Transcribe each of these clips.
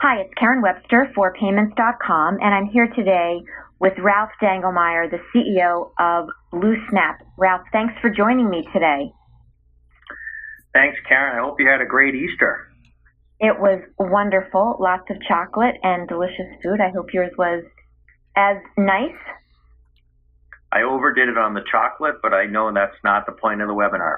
Hi, it's Karen Webster for Payments.com, and I'm here today with Ralph Dangelmeyer, the CEO of BlueSnap. Ralph, thanks for joining me today. Thanks, Karen. I hope you had a great Easter. It was wonderful. Lots of chocolate and delicious food. I hope yours was as nice. I overdid it on the chocolate, but I know that's not the point of the webinar.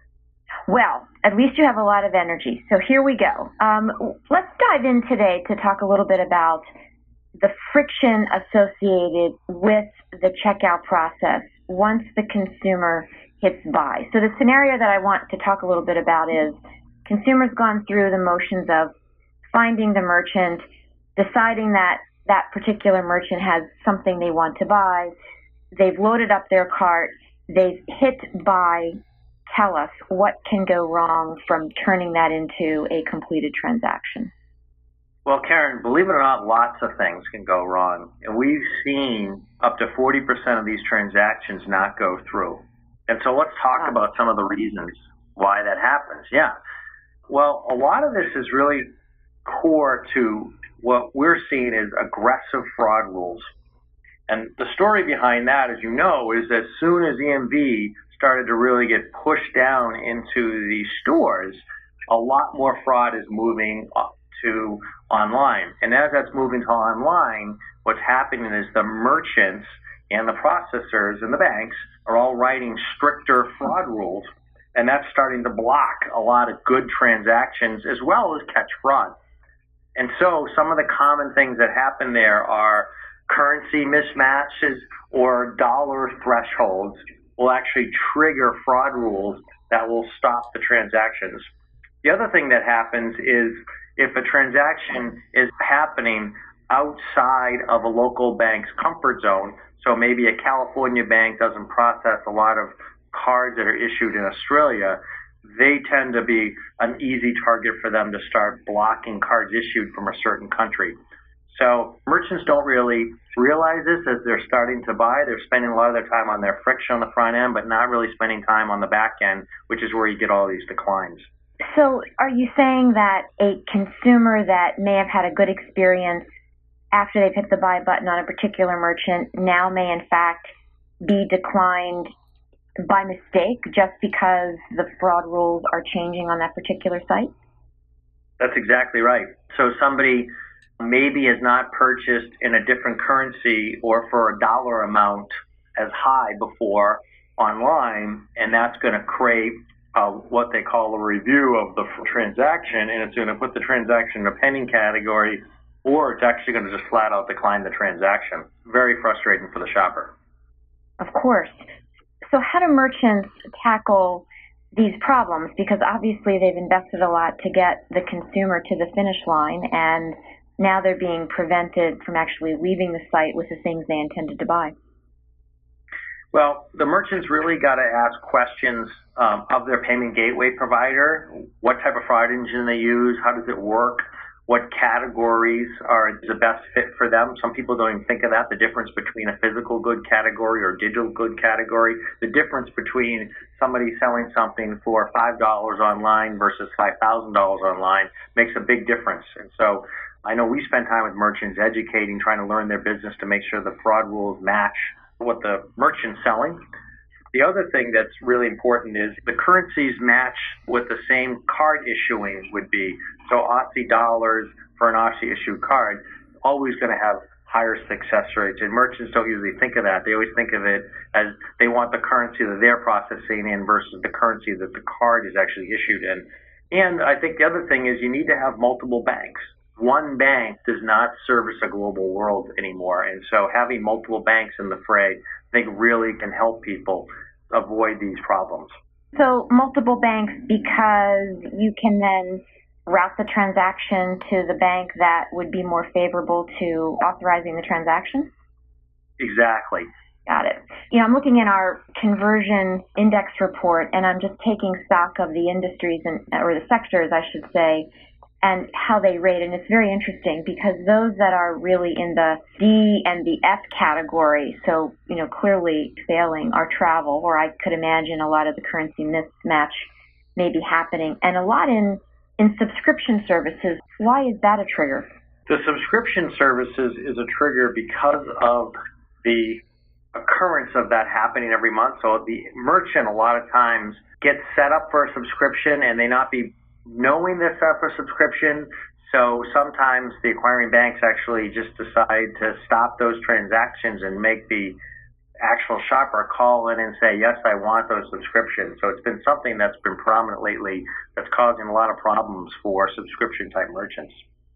Well, at least you have a lot of energy. So here we go. Let's dive in today to talk a little bit about the friction associated with the checkout process once the consumer hits buy. So the scenario that I want to talk a little bit about is consumers gone through the motions of finding the merchant, deciding that that particular merchant has something they want to buy. They've loaded up their cart. They've hit buy. Tell us what can go wrong from turning that into a completed transaction. Well, Karen, believe it or not, lots of things can go wrong. And we've seen up to 40% of these transactions not go through. And so let's talk about some of the reasons why that happens. Yeah. Well, a lot of this is really core to what we're seeing as aggressive fraud rules. And the story behind that, as you know, is as soon as EMV started to really get pushed down into the stores, a lot more fraud is moving up to online. And as that's moving to online, what's happening is the merchants and the processors and the banks are all writing stricter fraud rules, and that's starting to block a lot of good transactions as well as catch fraud. And so some of the common things that happen there are currency mismatches or dollar thresholds will actually trigger fraud rules that will stop the transactions. The other thing that happens is if a transaction is happening outside of a local bank's comfort zone, so maybe a California bank doesn't process a lot of cards that are issued in Australia, they tend to be an easy target for them to start blocking cards issued from a certain country. So merchants don't really realize this as they're starting to buy. They're spending a lot of their time on their friction on the front end, but not really spending time on the back end, which is where you get all these declines. So are you saying that a consumer that may have had a good experience after they've hit the buy button on a particular merchant now may in fact be declined by mistake just because the fraud rules are changing on that particular site? That's exactly right. So somebody maybe has not purchased in a different currency or for a dollar amount as high before online, and that's going to create what they call a review of the transaction, and it's going to put the transaction in a pending category, or it's actually going to just flat out decline the transaction. Very frustrating for the shopper. Of course. So how do merchants tackle these problems? Because obviously they've invested a lot to get the consumer to the finish line, and now they're being prevented from actually leaving the site with the things they intended to buy. Well, the merchants really got to ask questions of their payment gateway provider. What type of fraud engine they use? How does it work? What categories are the best fit for them? Some people don't even think of that, the difference between a physical good category or digital good category. The difference between somebody selling something for $5 online versus $5,000 online makes a big difference. And so I know we spend time with merchants educating, trying to learn their business to make sure the fraud rules match what the merchant's selling. The other thing that's really important is the currencies match what the same card issuing would be. So Aussie dollars for an Aussie issued card, always going to have higher success rates. And merchants don't usually think of that. They always think of it as they want the currency that they're processing in versus the currency that the card is actually issued in. And I think the other thing is you need to have multiple banks. One bank does not service a global world anymore. And so having multiple banks in the fray, I think really can help people avoid these problems. So multiple banks because you can then route the transaction to the bank that would be more favorable to authorizing the transaction? Exactly. Got it. You know, I'm looking at our conversion index report, and I'm just taking stock of the industries or the sectors, I should say, and how they rate. And it's very interesting because those that are really in the D and the F category, so, you know, clearly failing, are travel, or I could imagine a lot of the currency mismatch may be happening, and a lot in subscription services. Why is that a trigger? The subscription services is a trigger because of the occurrence of that happening every month. So the merchant a lot of times gets set up for a subscription and they not be knowing they're set up for a subscription. So sometimes the acquiring banks actually just decide to stop those transactions and make the actual shopper call in and say, yes, I want those subscriptions. So it's been something that's been prominent lately that's causing a lot of problems for subscription type merchants.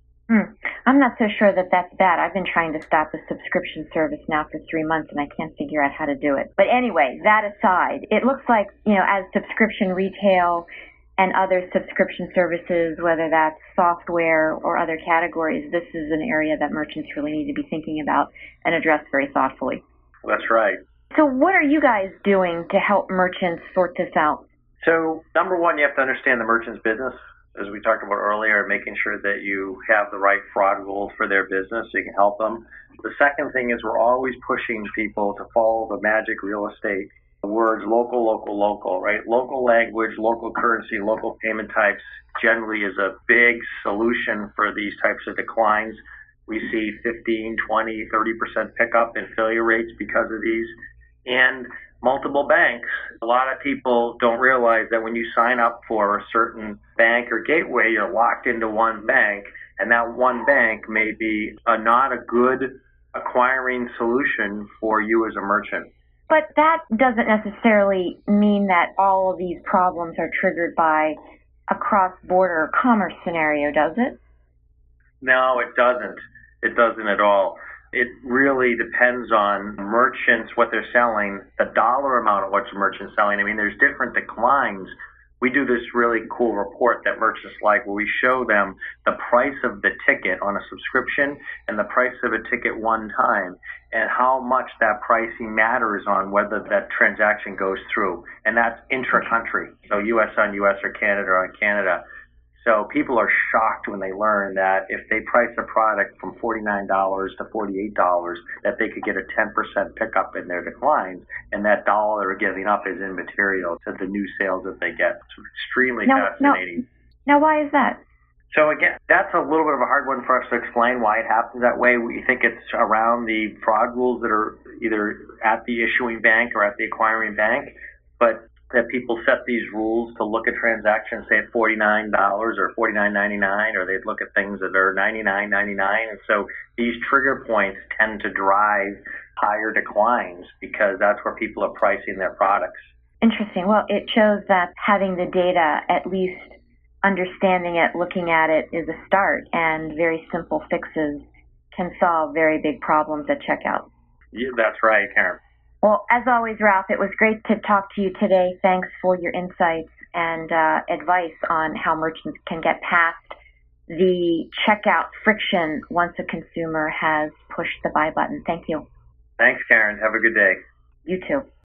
I'm not so sure that that's bad. I've been trying to stop the subscription service now for 3 months, and I can't figure out how to do it. But anyway, that aside, it looks like, as subscription retail and other subscription services, whether that's software or other categories, this is an area that merchants really need to be thinking about and address very thoughtfully. That's right. So what are you guys doing to help merchants sort this out? So number one, you have to understand the merchant's business. As we talked about earlier, making sure that you have the right fraud rules for their business so you can help them. The second thing is we're always pushing people to follow the magic real estate words, local, local, local, right? Local language, local currency, local payment types generally is a big solution for these types of declines. We see 15, 20, 30% pickup in failure rates because of these. And multiple banks. A lot of people don't realize that when you sign up for a certain bank or gateway, you're locked into one bank, and that one bank may be not a good acquiring solution for you as a merchant. But that doesn't necessarily mean that all of these problems are triggered by a cross-border commerce scenario, does it? No, it doesn't. It doesn't at all. It really depends on merchants, what they're selling, the dollar amount of what the merchant's selling. I mean, there's different declines. We do this really cool report that merchants like where we show them the price of the ticket on a subscription and the price of a ticket one time and how much that pricing matters on whether that transaction goes through. And that's intra-country, so U.S. on U.S. or Canada on Canada. So people are shocked when they learn that if they price a product from $49 to $48, that they could get a 10% pickup in their declines, and that dollar they're giving up is immaterial to the new sales that they get. It's extremely fascinating. Now, why is that? So again, that's a little bit of a hard one for us to explain why it happens that way. We think it's around the fraud rules that are either at the issuing bank or at the acquiring bank, but that people set these rules to look at transactions, say at $49 or $49.99, or they'd look at things that are $99.99. And so these trigger points tend to drive higher declines because that's where people are pricing their products. Interesting. Well, it shows that having the data, at least understanding it, looking at it, is a start, and very simple fixes can solve very big problems at checkout. Yeah, that's right, Karen. Well, as always, Ralph, it was great to talk to you today. Thanks for your insights and advice on how merchants can get past the checkout friction once a consumer has pushed the buy button. Thank you. Thanks, Karen. Have a good day. You too.